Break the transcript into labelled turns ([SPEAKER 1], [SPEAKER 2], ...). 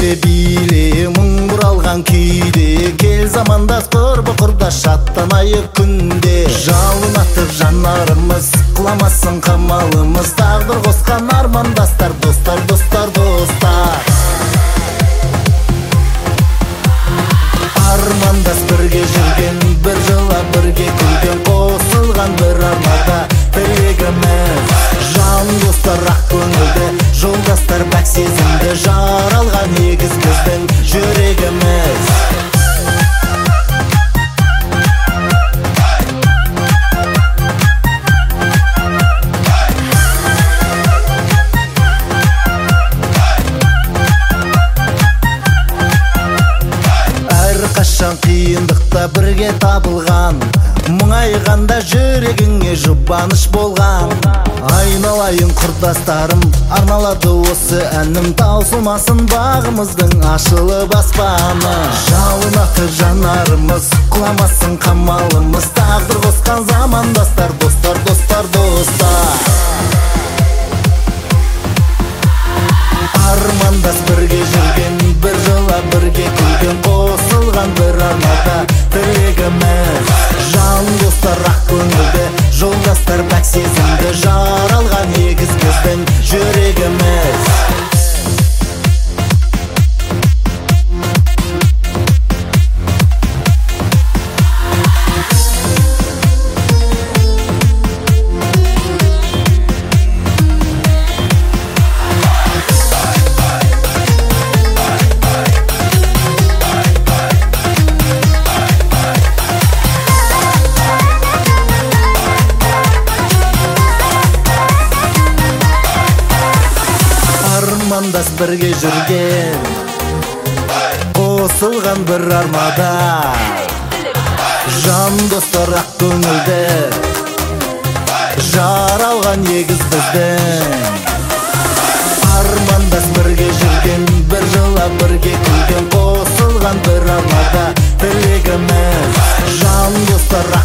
[SPEAKER 1] Биле мұң бұралған күйде, кел замандас құрбы құрдас шаттанайық күнде. Жалын атып жанарымыз, қыламасын қамалымыз, тағдыр қосқан армандастар, достар, достар, достар. Армандас бірге жүрген, бір жылап бірге күлген, қосылған бір армада тілегіміз. Жан достар ақ көңілді, жолдастар бәк сезімді, жаралған егіз біздің жүрегіміз. Қашан қиындықта бірге табылған, мұңайғанда жүрегіңе жұбаныш болған. Айналайын құрдастарым, арналады осы әнім, таусылмасын бағымыздың ашылып аспаны. Жалын атып жанарымыз, құламасын қамалымыз, тағдыр қосқан замандастар, достар, достар, достар. Армандас бірге жүрген, бір жылап бірге күлген, қосылған бір арнада тілегіміз. Жан достар ақ көңілді, жолдастар бәк сезімді, жаралған егіз біздің жүрегіміз. Армандас бірге жүрген, қосылған бір армада, жан достар ақ көңілді, жаралған егіз біздің. Армандас бірге жүрген, бір жылап бірге күлген, қосылған бір армада тілегіміз. Жан достар